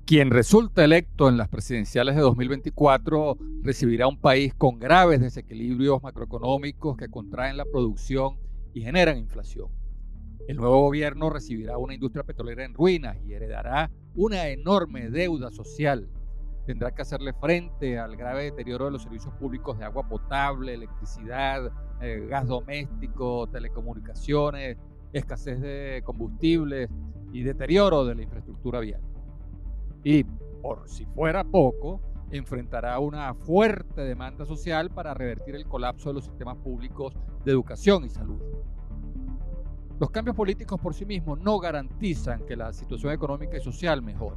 Quien resulta electo en las presidenciales de 2024 recibirá un país con graves desequilibrios macroeconómicos que contraen la producción y generan inflación. El nuevo gobierno recibirá una industria petrolera en ruinas y heredará una enorme deuda social. Tendrá que hacerle frente al grave deterioro de los servicios públicos de agua potable, electricidad, gas doméstico, telecomunicaciones, escasez de combustibles y deterioro de la infraestructura vial. Y, por si fuera poco, enfrentará una fuerte demanda social para revertir el colapso de los sistemas públicos de educación y salud. Los cambios políticos por sí mismos no garantizan que la situación económica y social mejore.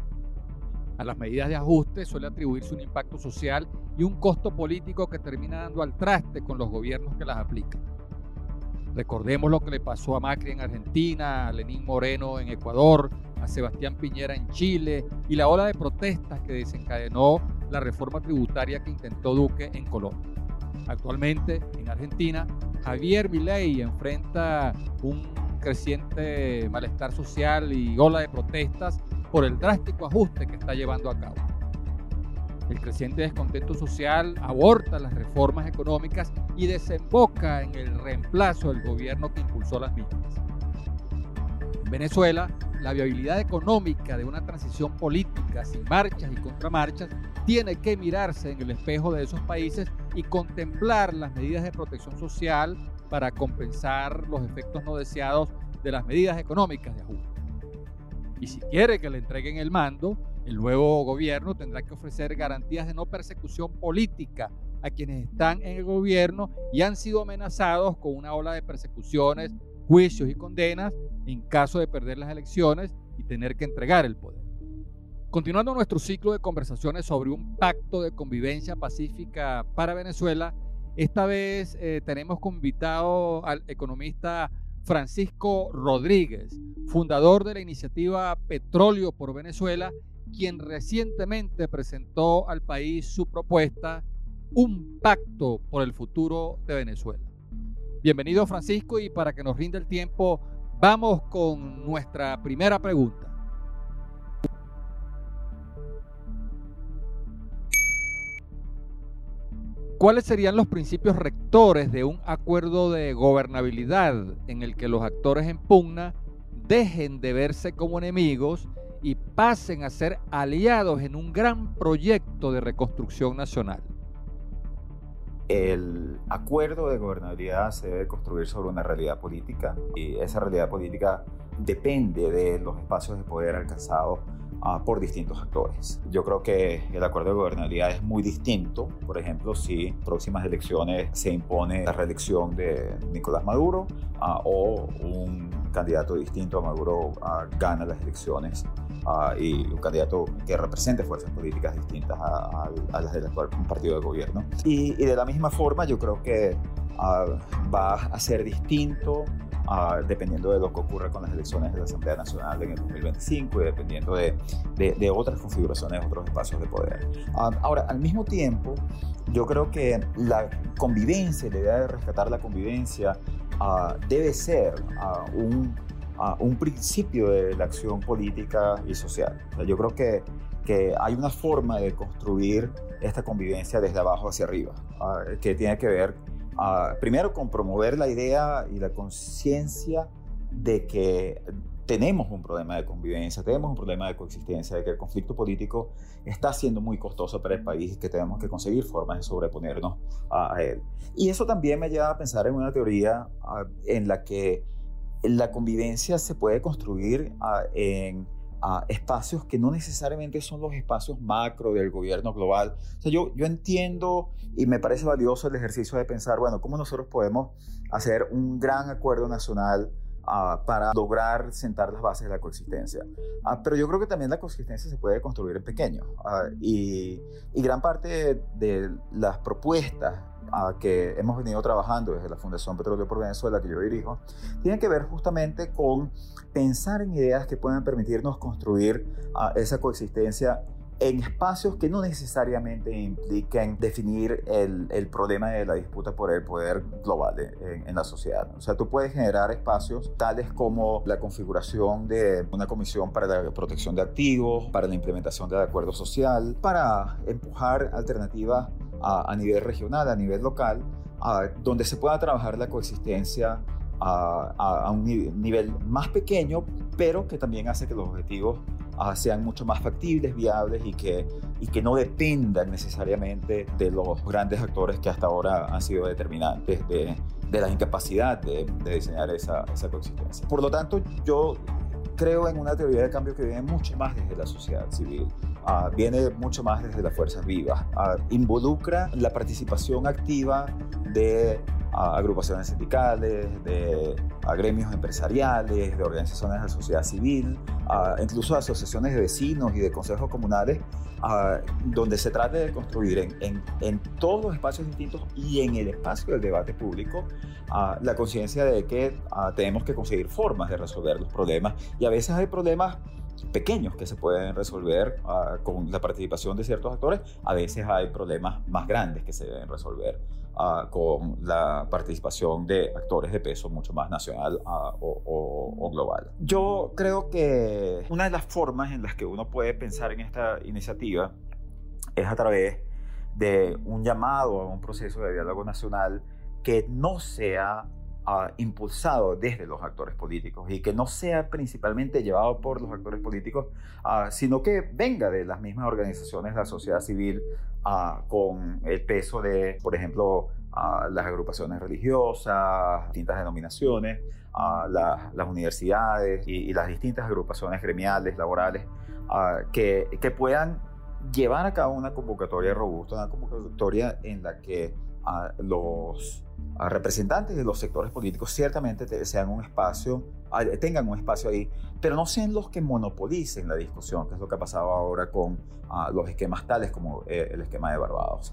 A las medidas de ajuste suele atribuirse un impacto social y un costo político que termina dando al traste con los gobiernos que las aplican. Recordemos lo que le pasó a Macri en Argentina, a Lenín Moreno en Ecuador, a Sebastián Piñera en Chile y la ola de protestas que desencadenó la reforma tributaria que intentó Duque en Colombia. Actualmente, en Argentina, Javier Milei enfrenta un creciente malestar social y ola de protestas por el drástico ajuste que está llevando a cabo. El creciente descontento social aborta las reformas económicas y desemboca en el reemplazo del gobierno que impulsó las mismas. En Venezuela, la viabilidad económica de una transición política sin marchas y contramarchas tiene que mirarse en el espejo de esos países y contemplar las medidas de protección social para compensar los efectos no deseados de las medidas económicas de ajuste. Y si quiere que le entreguen el mando, el nuevo gobierno tendrá que ofrecer garantías de no persecución política a quienes están en el gobierno y han sido amenazados con una ola de persecuciones, juicios y condenas en caso de perder las elecciones y tener que entregar el poder. Continuando nuestro ciclo de conversaciones sobre un pacto de convivencia pacífica para Venezuela, esta vez tenemos como invitado al economista Francisco Rodríguez, fundador de la iniciativa Petróleo por Venezuela, quien recientemente presentó al país su propuesta, Un Pacto por el Futuro de Venezuela. Bienvenido, Francisco, y para que nos rinda el tiempo, vamos con nuestra primera pregunta. ¿Cuáles serían los principios rectores de un acuerdo de gobernabilidad en el que los actores en pugna dejen de verse como enemigos y pasen a ser aliados en un gran proyecto de reconstrucción nacional? El acuerdo de gobernabilidad se debe construir sobre una realidad política y esa realidad política depende de los espacios de poder alcanzados por distintos actores. Yo creo que el acuerdo de gobernabilidad es muy distinto. Por ejemplo, si en próximas elecciones se impone la reelección de Nicolás Maduro o un candidato distinto a Maduro gana las elecciones y un candidato que represente fuerzas políticas distintas a las del actual partido de gobierno. Y de la misma forma yo creo que va a ser distinto dependiendo de lo que ocurra con las elecciones de la Asamblea Nacional en el 2025 y dependiendo de otras configuraciones, otros espacios de poder. Ahora, al mismo tiempo, yo creo que la convivencia, la idea de rescatar la convivencia, debe ser un principio de la acción política y social. O sea, yo creo que hay una forma de construir esta convivencia desde abajo hacia arriba, que tiene que ver primero con promover la idea y la conciencia de que tenemos un problema de convivencia, tenemos un problema de coexistencia, de que el conflicto político está siendo muy costoso para el país y que tenemos que conseguir formas de sobreponernos a él. Y eso también me lleva a pensar en una teoría en la que la convivencia se puede construir en espacios que no necesariamente son los espacios macro del gobierno global. O sea, yo entiendo y me parece valioso el ejercicio de pensar, bueno, cómo nosotros podemos hacer un gran acuerdo nacional para lograr sentar las bases de la coexistencia. Pero yo creo que también la coexistencia se puede construir en pequeño. Y gran parte de las propuestas que hemos venido trabajando desde la Fundación Petróleo por Venezuela, que yo dirijo, tienen que ver justamente con pensar en ideas que puedan permitirnos construir esa coexistencia en espacios que no necesariamente impliquen definir el problema de la disputa por el poder global en la sociedad. O sea, tú puedes generar espacios tales como la configuración de una comisión para la protección de activos, para la implementación del acuerdo social, para empujar alternativas a nivel regional, a nivel local, donde se pueda trabajar la coexistencia a un nivel más pequeño, pero que también hace que los objetivos sean mucho más factibles, viables y que no dependan necesariamente de los grandes actores que hasta ahora han sido determinantes de la incapacidad de diseñar esa coexistencia. Por lo tanto, yo creo en una teoría de cambio que viene mucho más desde la sociedad civil, viene mucho más desde las fuerzas vivas, involucra la participación activa de agrupaciones sindicales, de gremios empresariales, de organizaciones de la sociedad civil, incluso asociaciones de vecinos y de consejos comunales, donde se trate de construir en todos los espacios distintos y en el espacio del debate público la conciencia de que tenemos que conseguir formas de resolver los problemas, y a veces hay problemas pequeños que se pueden resolver con la participación de ciertos actores, a veces hay problemas más grandes que se deben resolver con la participación de actores de peso mucho más nacional o global. Yo creo que una de las formas en las que uno puede pensar en esta iniciativa es a través de un llamado a un proceso de diálogo nacional que no sea impulsado desde los actores políticos y que no sea principalmente llevado por los actores políticos, sino que venga de las mismas organizaciones de la sociedad civil, con el peso de, por ejemplo, las agrupaciones religiosas, distintas denominaciones, las universidades y las distintas agrupaciones gremiales, laborales, que puedan llevar a cabo una convocatoria robusta, una convocatoria en la que los representantes de los sectores políticos ciertamente tengan un espacio ahí, pero no sean los que monopolicen la discusión, que es lo que ha pasado ahora con los esquemas tales como el esquema de Barbados.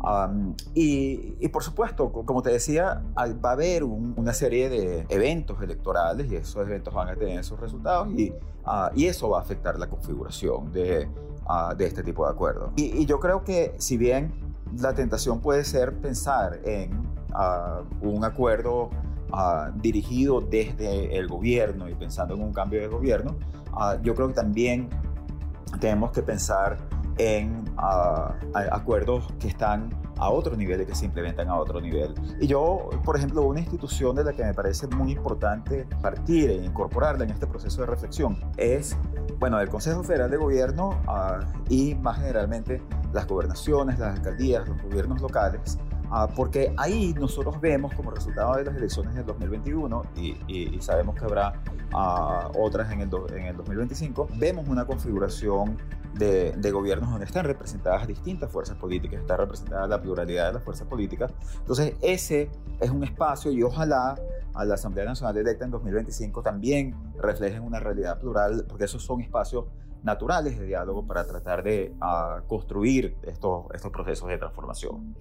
Y por supuesto, como te decía, va a haber una serie de eventos electorales y esos eventos van a tener sus resultados y eso va a afectar la configuración de este tipo de acuerdos. Y yo creo que si bien la tentación puede ser pensar en un acuerdo dirigido desde el gobierno y pensando en un cambio de gobierno, yo creo que también tenemos que pensar en acuerdos que están a otro nivel y que se implementan a otro nivel. Y yo, por ejemplo, una institución de la que me parece muy importante partir e incorporarla en este proceso de reflexión es, bueno, el Consejo Federal de Gobierno y más generalmente las gobernaciones, las alcaldías, los gobiernos locales, porque ahí nosotros vemos como resultado de las elecciones del 2021 y sabemos que habrá otras en el 2025, vemos una configuración de gobiernos donde están representadas distintas fuerzas políticas, está representada la pluralidad de las fuerzas políticas. Entonces ese es un espacio y ojalá a la Asamblea Nacional electa en 2025 también reflejen una realidad plural, porque esos son espacios naturales de diálogo para tratar de construir estos procesos de transformación.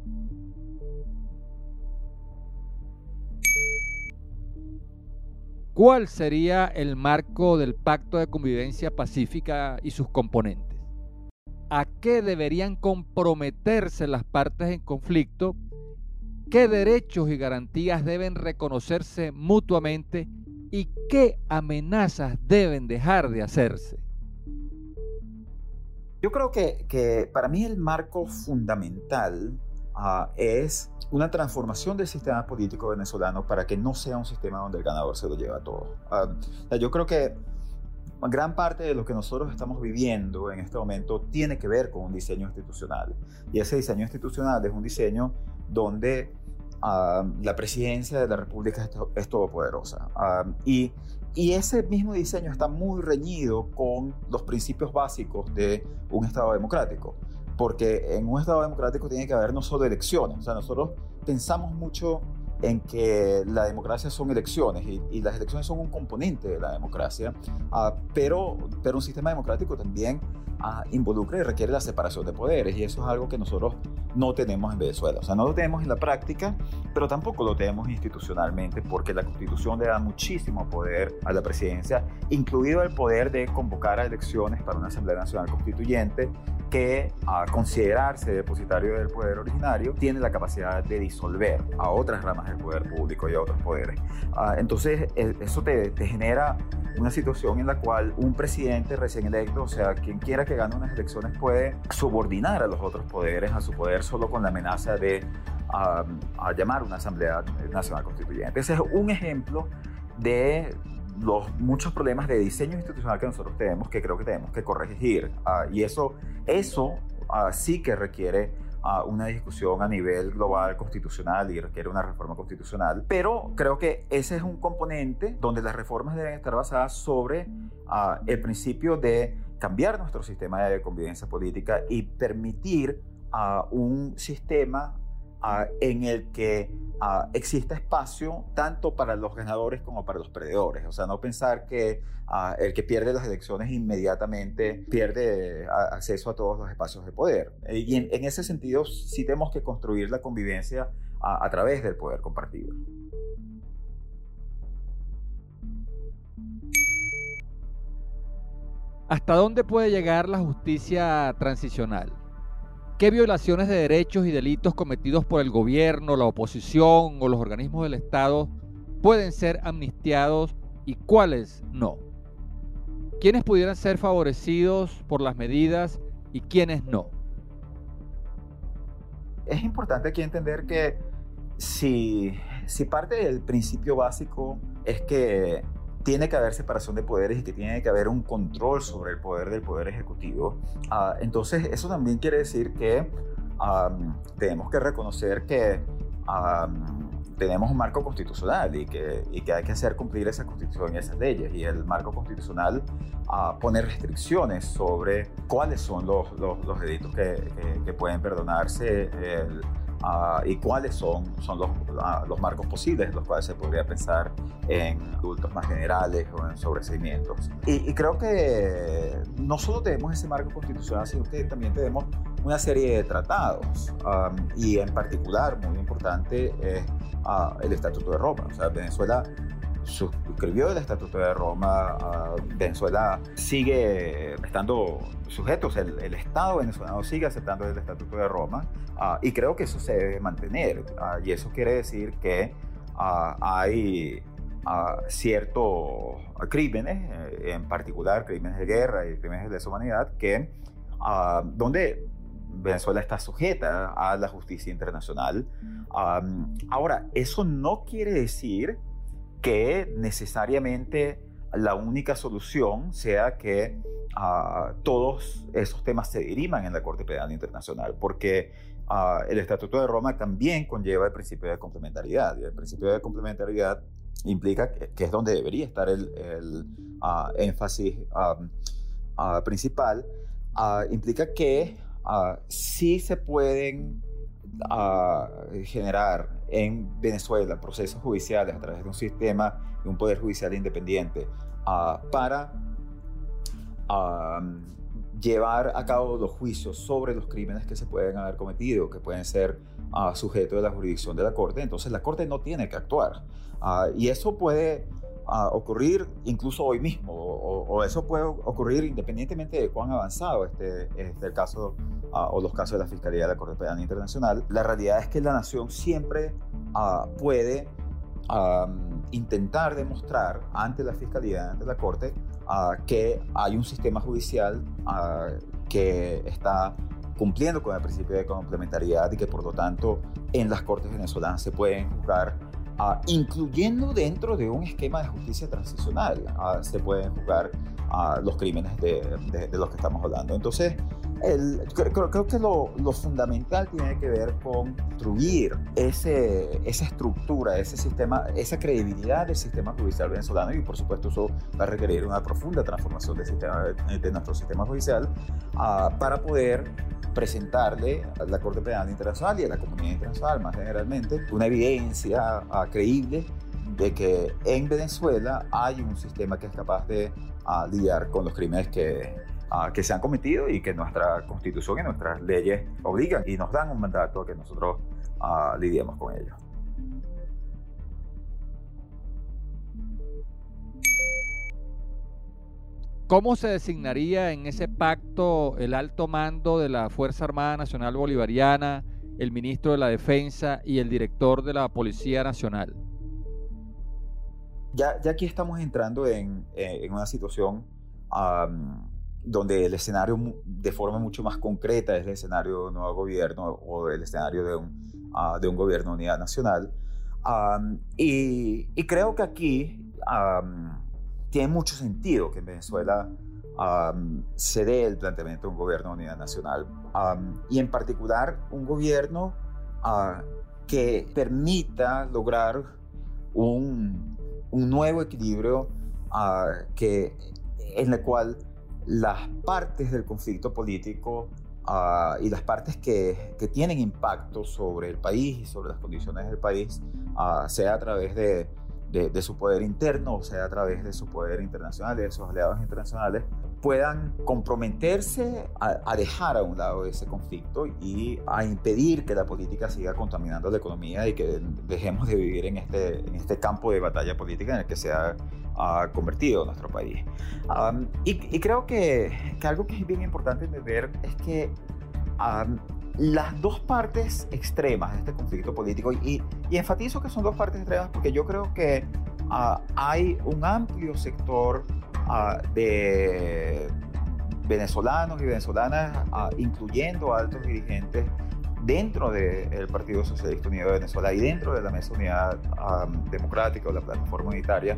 ¿Cuál sería el marco del Pacto de Convivencia Pacífica y sus componentes? ¿A qué deberían comprometerse las partes en conflicto? ¿Qué derechos y garantías deben reconocerse mutuamente? ¿Y qué amenazas deben dejar de hacerse? Yo creo que para mí el marco fundamental es una transformación del sistema político venezolano para que no sea un sistema donde el ganador se lo lleva todo. Yo creo que gran parte de lo que nosotros estamos viviendo en este momento tiene que ver con un diseño institucional. Y ese diseño institucional es un diseño donde la presidencia de la República es todopoderosa. Y ese mismo diseño está muy reñido con los principios básicos de un Estado democrático. Porque en un Estado democrático tiene que haber no solo elecciones. O sea, nosotros pensamos mucho en que la democracia son elecciones y las elecciones son un componente de la democracia, pero un sistema democrático también involucra y requiere la separación de poderes, y eso es algo que nosotros no tenemos en Venezuela. O sea, no lo tenemos en la práctica, pero tampoco lo tenemos institucionalmente, porque la Constitución le da muchísimo poder a la presidencia, incluido el poder de convocar a elecciones para una Asamblea Nacional Constituyente que, a considerarse depositario del poder originario, tiene la capacidad de disolver a otras ramas del poder público y a otros poderes. Entonces, eso te genera una situación en la cual un presidente recién electo, o sea, quien quiera que gane unas elecciones, puede subordinar a los otros poderes a su poder solo con la amenaza de llamar una Asamblea Nacional Constituyente. Ese es un ejemplo de los muchos problemas de diseño institucional que nosotros tenemos, que creo que tenemos que corregir. Y eso sí que requiere una discusión a nivel global constitucional y requiere una reforma constitucional, pero creo que ese es un componente donde las reformas deben estar basadas sobre el principio de cambiar nuestro sistema de convivencia política y permitir un sistema en el que exista espacio tanto para los ganadores como para los perdedores. O sea, no pensar que el que pierde las elecciones inmediatamente pierde acceso a todos los espacios de poder. Y en ese sentido sí tenemos que construir la convivencia a través del poder compartido. ¿Hasta dónde puede llegar la justicia transicional? ¿Qué violaciones de derechos y delitos cometidos por el gobierno, la oposición o los organismos del Estado pueden ser amnistiados y cuáles no? ¿Quiénes pudieran ser favorecidos por las medidas y quiénes no? Es importante aquí entender que si parte del principio básico es que tiene que haber separación de poderes y que tiene que haber un control sobre el poder del poder ejecutivo, entonces eso también quiere decir que tenemos que reconocer que tenemos un marco constitucional y que hay que hacer cumplir esa constitución y esas leyes, y el marco constitucional pone restricciones sobre cuáles son los delitos que pueden perdonarse y cuáles son los marcos posibles en los cuales se podría pensar en adultos más generales o en sobreseimientos. Y creo que no solo tenemos ese marco constitucional, sino que también tenemos una serie de tratados, y en particular, muy importante, es el Estatuto de Roma. O sea, Venezuela suscribió el Estatuto de Roma. Venezuela sigue estando sujetos, el Estado venezolano sigue aceptando el Estatuto de Roma, y creo que eso se debe mantener, y eso quiere decir que hay ciertos crímenes, en particular crímenes de guerra y crímenes de lesa humanidad, donde Venezuela está sujeta a la justicia internacional. Ahora, eso no quiere decir que necesariamente la única solución sea que todos esos temas se diriman en la Corte Penal Internacional, porque el Estatuto de Roma también conlleva el principio de complementariedad, y el principio de complementariedad implica que es donde debería estar el énfasis principal. Implica que sí se pueden generar en Venezuela procesos judiciales a través de un sistema y un poder judicial independiente para llevar a cabo los juicios sobre los crímenes que se pueden haber cometido, que pueden ser sujetos de la jurisdicción de la Corte. Entonces la Corte no tiene que actuar, y eso puede ocurrir incluso hoy mismo, o eso puede ocurrir independientemente de cuán avanzado esté el caso o los casos de la Fiscalía de la Corte Penal Internacional. La realidad es que la nación siempre puede intentar demostrar ante la Fiscalía, ante la Corte, que hay un sistema judicial que está cumpliendo con el principio de complementariedad y que por lo tanto en las Cortes venezolanas se pueden juzgar, incluyendo dentro de un esquema de justicia transicional, se pueden juzgar los crímenes de los que estamos hablando. Entonces, creo que lo fundamental tiene que ver con construir esa estructura, ese sistema, esa credibilidad del sistema judicial venezolano, y por supuesto eso va a requerir una profunda transformación de nuestro sistema judicial para poder presentarle a la Corte Penal Internacional y a la comunidad internacional más generalmente una evidencia creíble de que en Venezuela hay un sistema que es capaz de lidiar con los crímenes que se han cometido y que nuestra Constitución y nuestras leyes obligan y nos dan un mandato a que nosotros lidiemos con ellos. ¿Cómo se designaría en ese pacto el alto mando de la Fuerza Armada Nacional Bolivariana, el ministro de la Defensa y el director de la Policía Nacional? Ya aquí estamos entrando en una situación donde el escenario de forma mucho más concreta es el escenario de un nuevo gobierno o el escenario de un gobierno de unidad nacional. Y creo que aquí tiene mucho sentido que en Venezuela se dé el planteamiento de un gobierno de unidad nacional y en particular un gobierno que permita lograr un nuevo equilibrio en el cual las partes del conflicto político y las partes que tienen impacto sobre el país y sobre las condiciones del país, sea a través de su poder interno, o sea a través de su poder internacional, de sus aliados internacionales, puedan comprometerse a dejar a un lado ese conflicto y a impedir que la política siga contaminando la economía y que dejemos de vivir en este campo de batalla política en el que se ha convertido nuestro país. Y creo que algo que es bien importante entender es que las dos partes extremas de este conflicto político, y enfatizo que son dos partes extremas porque yo creo que hay un amplio sector de venezolanos y venezolanas, incluyendo altos dirigentes dentro del Partido Socialista Unido de Venezuela y dentro de la Mesa Unidad Democrática o la Plataforma Unitaria,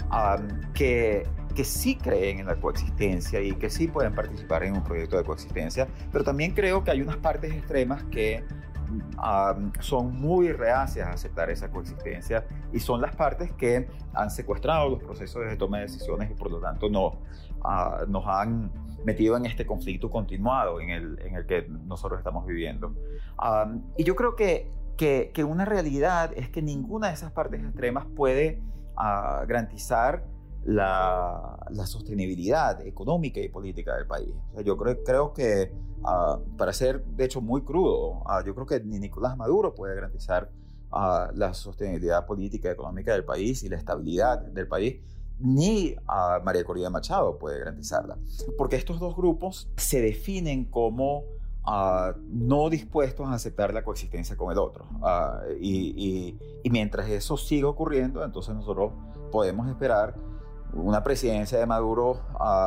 que sí creen en la coexistencia y que sí pueden participar en un proyecto de coexistencia, pero también creo que hay unas partes extremas que son muy reacias a aceptar esa coexistencia y son las partes que han secuestrado los procesos de toma de decisiones y por lo tanto nos han metido en este conflicto continuado en el que nosotros estamos viviendo. Y yo creo que una realidad es que ninguna de esas partes extremas puede garantizar la sostenibilidad económica y política del país. O sea, yo creo que, para ser de hecho muy crudo, yo creo que ni Nicolás Maduro puede garantizar la sostenibilidad política y económica del país y la estabilidad del país, ni María Corina Machado puede garantizarla. Porque estos dos grupos se definen como no dispuestos a aceptar la coexistencia con el otro. Y mientras eso siga ocurriendo, entonces nosotros podemos esperar una presidencia de Maduro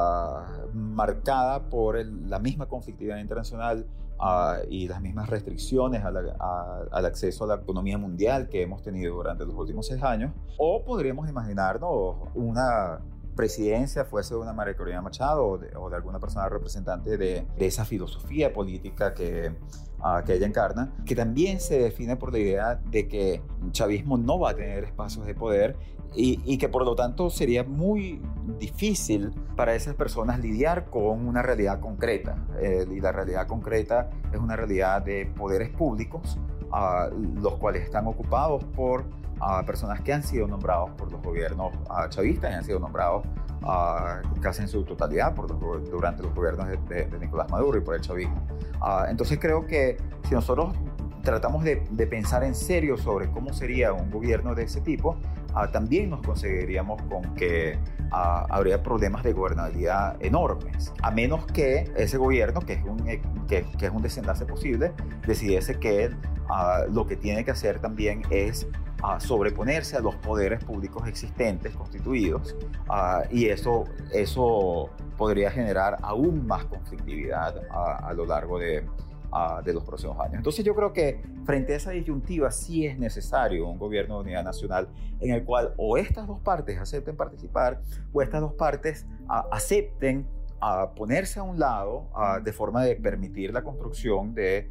marcada por la misma conflictividad internacional y las mismas restricciones al acceso a la economía mundial que hemos tenido durante los últimos 6 años. O podríamos imaginarnos una presidencia fuese de una María Corina Machado o de alguna persona representante de esa filosofía política que ella encarna, que también se define por la idea de que el chavismo no va a tener espacios de poder y que por lo tanto sería muy difícil para esas personas lidiar con una realidad concreta. Y la realidad concreta es una realidad de poderes públicos, los cuales están ocupados por personas que han sido nombrados por los gobiernos chavistas y han sido nombrados casi en su totalidad durante los gobiernos de Nicolás Maduro y por el chavismo. Entonces creo que si nosotros tratamos de pensar en serio sobre cómo sería un gobierno de ese tipo, también nos conseguiríamos con que habría problemas de gobernabilidad enormes, a menos que ese gobierno, que es un desenlace posible, decidiese que lo que tiene que hacer también es sobreponerse a los poderes públicos existentes, constituidos, y eso podría generar aún más conflictividad a lo largo de los próximos años. Entonces yo creo que frente a esa disyuntiva sí es necesario un gobierno de unidad nacional en el cual o estas dos partes acepten participar o estas dos partes acepten ponerse a un lado de forma de permitir la construcción de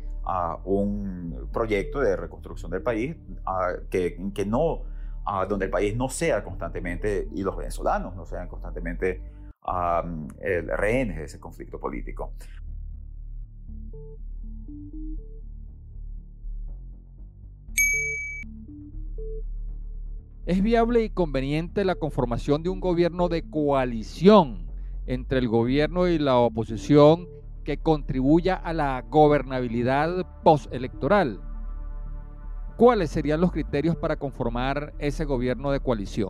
un proyecto de reconstrucción del país donde el país no sea constantemente, y los venezolanos no sean constantemente rehenes de ese conflicto político. ¿Es viable y conveniente la conformación de un gobierno de coalición entre el gobierno y la oposición que contribuya a la gobernabilidad postelectoral? ¿Cuáles serían los criterios para conformar ese gobierno de coalición?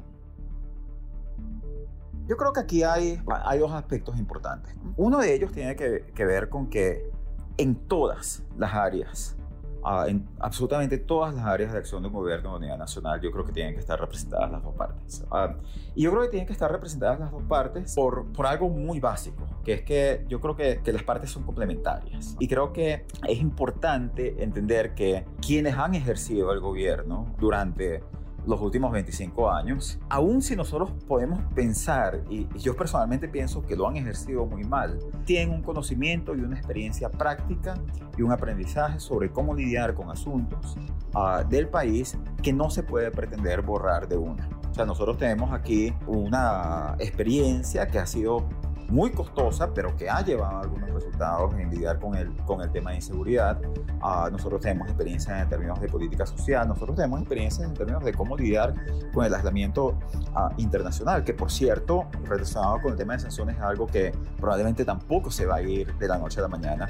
Yo creo que aquí hay dos aspectos importantes. Uno de ellos tiene que ver con que en todas las áreas, en absolutamente todas las áreas de acción de un gobierno de unidad nacional, yo creo que tienen que estar representadas las dos partes. Y yo creo que tienen que estar representadas las dos partes por algo muy básico, que es que yo creo que las partes son complementarias. Y creo que es importante entender que quienes han ejercido el gobierno durante los últimos 25 años, aun si nosotros podemos pensar, y yo personalmente pienso que lo han ejercido muy mal, tienen un conocimiento y una experiencia práctica y un aprendizaje sobre cómo lidiar con asuntos del país que no se puede pretender borrar de una. O sea, nosotros tenemos aquí una experiencia que ha sido muy costosa, pero que ha llevado algunos resultados en lidiar con el tema de inseguridad. Nosotros tenemos experiencias en términos de política social, nosotros tenemos experiencias en términos de cómo lidiar con el aislamiento internacional, que por cierto, relacionado con el tema de sanciones, es algo que probablemente tampoco se va a ir de la noche a la mañana.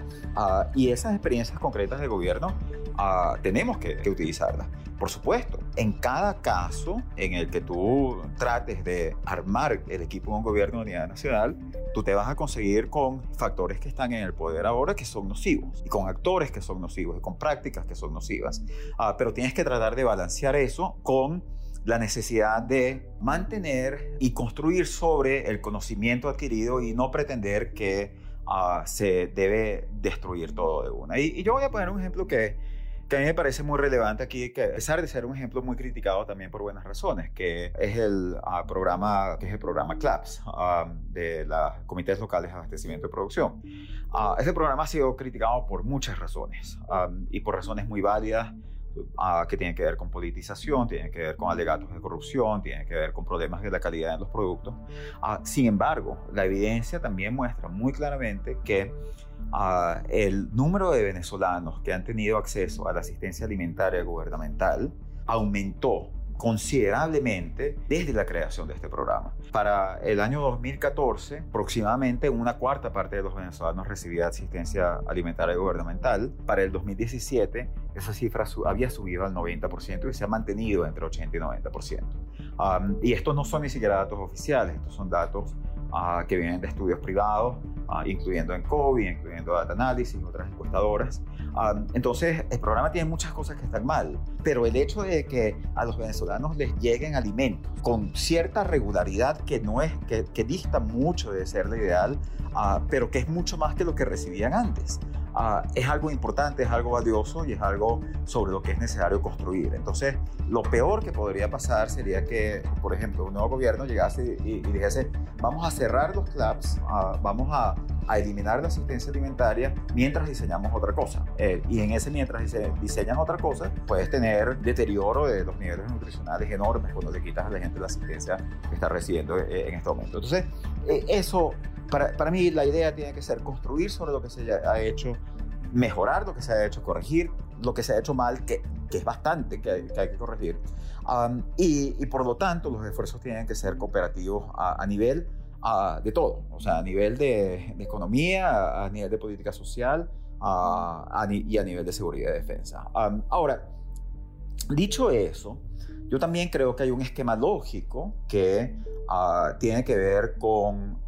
Y esas experiencias concretas de gobierno tenemos que utilizarlas. Por supuesto, en cada caso en el que tú trates de armar el equipo de un gobierno de unidad nacional, tú te vas a conseguir con factores que están en el poder ahora que son nocivos, y con actores que son nocivos, y con prácticas que son nocivas. Pero tienes que tratar de balancear eso con la necesidad de mantener y construir sobre el conocimiento adquirido y no pretender que se debe destruir todo de una. Y yo voy a poner un ejemplo que a mí me parece muy relevante aquí, que a pesar de ser un ejemplo muy criticado también por buenas razones, que es el programa CLAPS, de los Comités Locales de Abastecimiento y Producción. Ese programa ha sido criticado por muchas razones, y por razones muy válidas, que tienen que ver con politización, tienen que ver con alegatos de corrupción, tienen que ver con problemas de la calidad de los productos. Sin embargo, la evidencia también muestra muy claramente que el número de venezolanos que han tenido acceso a la asistencia alimentaria gubernamental aumentó considerablemente desde la creación de este programa. Para el año 2014, aproximadamente una cuarta parte de los venezolanos recibía asistencia alimentaria gubernamental. Para el 2017, esa cifra había subido al 90% y se ha mantenido entre 80 y 90%. Y estos no son ni siquiera datos oficiales, estos son datos que vienen de estudios privados, incluyendo ENCOBI, incluyendo Data Analysis y otras encuestadoras. Entonces, el programa tiene muchas cosas que están mal, pero el hecho de que a los venezolanos les lleguen alimentos con cierta regularidad que dista mucho de ser la ideal, pero que es mucho más que lo que recibían antes. Es algo importante, es algo valioso y es algo sobre lo que es necesario construir. Entonces, lo peor que podría pasar sería que, por ejemplo, un nuevo gobierno llegase y dijese: vamos a cerrar los CLAPS, vamos a eliminar la asistencia alimentaria mientras diseñamos otra cosa. Y en ese mientras diseñas otra cosa, puedes tener deterioro de los niveles nutricionales enormes cuando le quitas a la gente la asistencia que está recibiendo en este momento. Entonces, eso... Para mí la idea tiene que ser construir sobre lo que se ha hecho, mejorar lo que se ha hecho, corregir lo que se ha hecho mal, que es bastante que hay que corregir. Y por lo tanto los esfuerzos tienen que ser cooperativos a nivel de todo, o sea, a nivel de economía, a nivel de política social y a nivel de seguridad y defensa. Ahora, dicho eso, yo también creo que hay un esquema lógico que tiene que ver con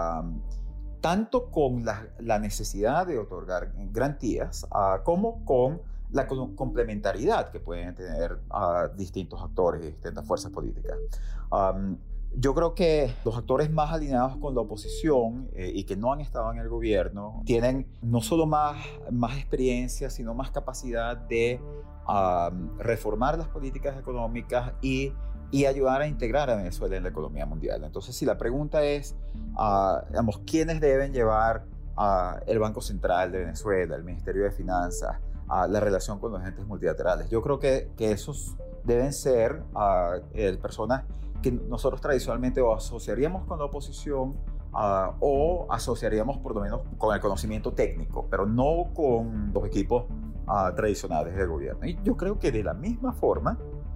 tanto con la necesidad de otorgar garantías como con la complementariedad que pueden tener distintos actores y distintas fuerzas políticas. Yo creo que los actores más alineados con la oposición y que no han estado en el gobierno tienen no solo más experiencia, sino más capacidad de reformar las políticas económicas y ayudar a integrar a Venezuela en la economía mundial. Entonces, si la pregunta es, digamos, ¿quiénes deben llevar el Banco Central de Venezuela, el Ministerio de Finanzas, la relación con los entes multilaterales? Yo creo que esos deben ser personas que nosotros tradicionalmente o asociaríamos con la oposición o asociaríamos por lo menos con el conocimiento técnico, pero no con los equipos tradicionales del gobierno. Y yo creo que de la misma forma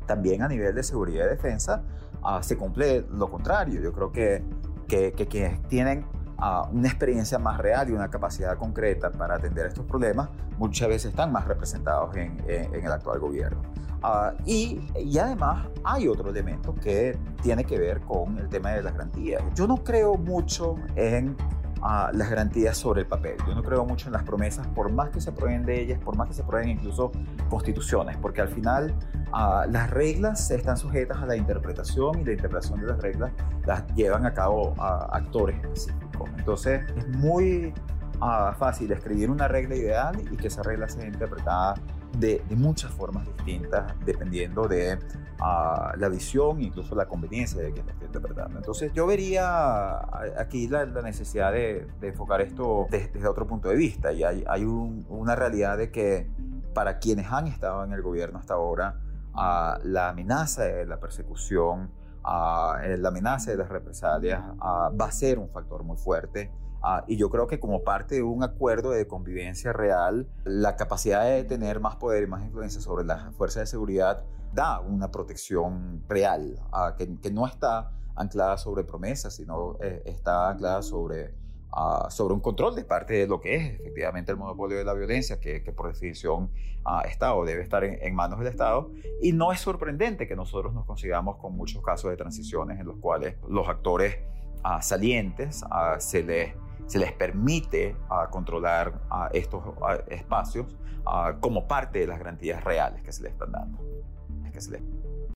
también a nivel de seguridad y defensa se cumple lo contrario. Yo creo que quienes tienen una experiencia más real y una capacidad concreta para atender estos problemas muchas veces están más representados en el actual gobierno. Y además hay otro elemento que tiene que ver con el tema de las garantías. Yo no creo mucho en las garantías sobre el papel. Yo no creo mucho en las promesas, por más que se aprueben leyes, por más que se aprueben incluso constituciones, porque al final las reglas están sujetas a la interpretación, y la interpretación de las reglas las llevan a cabo actores específicos. Entonces es muy fácil escribir una regla ideal y que esa regla sea interpretada de muchas formas distintas dependiendo de la visión e incluso la conveniencia de quien lo esté interpretando. Entonces yo vería aquí la necesidad de enfocar esto desde otro punto de vista, y hay una realidad de que para quienes han estado en el gobierno hasta ahora, la amenaza de la persecución, la amenaza de las represalias va a ser un factor muy fuerte. Y yo creo que como parte de un acuerdo de convivencia real, la capacidad de tener más poder y más influencia sobre las fuerzas de seguridad da una protección real, que no está anclada sobre promesas, sino está anclada sobre un control de parte de lo que es efectivamente el monopolio de la violencia, que por definición está o debe estar en manos del Estado. Y no es sorprendente que nosotros nos consigamos con muchos casos de transiciones en los cuales los actores salientes se les permite controlar estos espacios como parte de las garantías reales que se les están dando.